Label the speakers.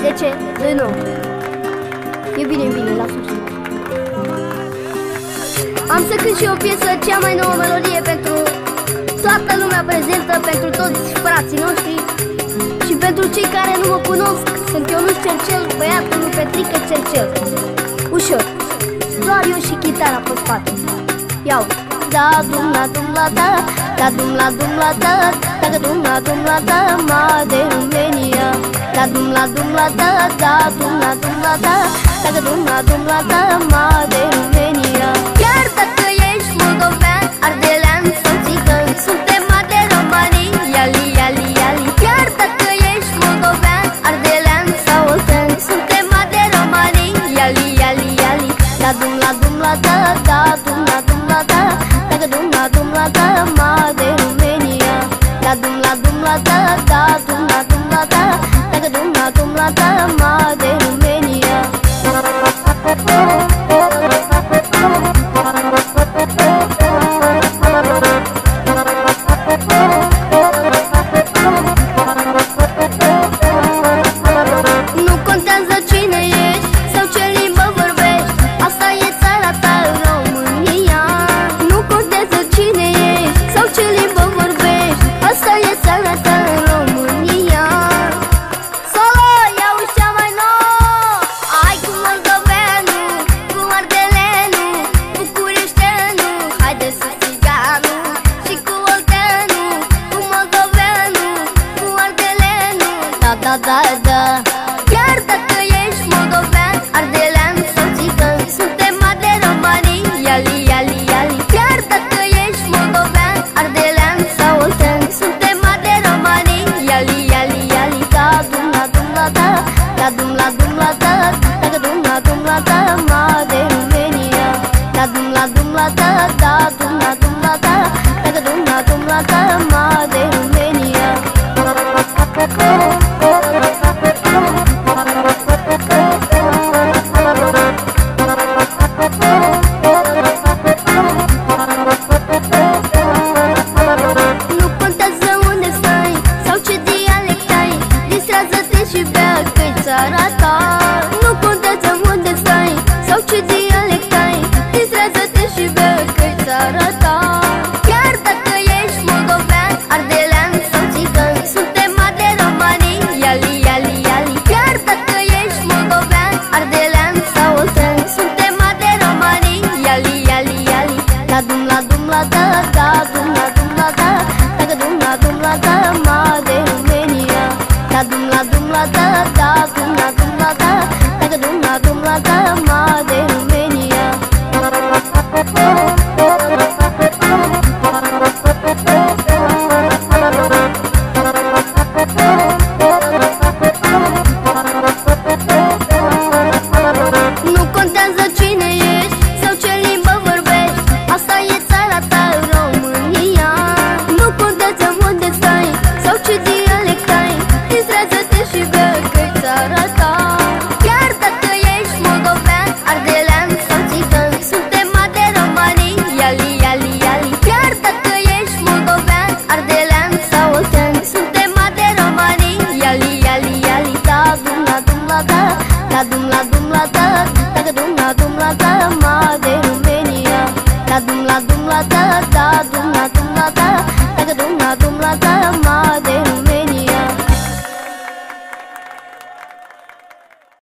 Speaker 1: De ce? Nu. E bine, lasă-o. Am să cânt și o piesă, cea mai nouă melodie pentru toată lumea prezentă, pentru toți frații noștri și pentru cei care nu mă cunosc. Sunt Ionuț Cercel, băiatul lui Petrică Cercel. Ușor, doar eu și chitara pe spate. Iau. Da dum la dum la da, da dum la da, da dum la da, ma de România. Da dum la da, da dum la da, da dum la da, ma de România. Chiar dacă ești moldovean, ardelean sau țigan, suntem de romanii, iali, iali, iali. Chiar dacă ești moldovean, ardelean sau oltean, suntem de romanii, iali, iali, iali. Da dum la da, da dum la da, da dum la da, ma de România. Da dum la da, da dum la da, da dum la da, ma de România. Nu contează cine ești sau ce limbă vorbești, asta e țara ta, România. Nu contează cine ești sau ce limbă vorbești, asta e țara ta, România. Solo, ia uși cea mai nouă. Hai cu moldoveanu, cu ardeleanu, bucureșteanu, haide să țiganu. Și cu olteanu, cu moldoveanu, cu ardeleanu. Da, da, da, da. Chiar dacă ești moldovean, ardelean sau țigan, suntem de romanii, iali, iali, iali. Chiar dacă ești moldovean, ardelean sau oltean, suntem de romanii, iali, iali, iali. Da dum la da, da dum la da, da dum la da, ma de România. Da dum la da, da dum la da, da dum la da, ma de România. Nu contează unde stai sau ce dialect ai, distrează-te și bea că-i țara ta. Nu contează unde stai sau ce dialect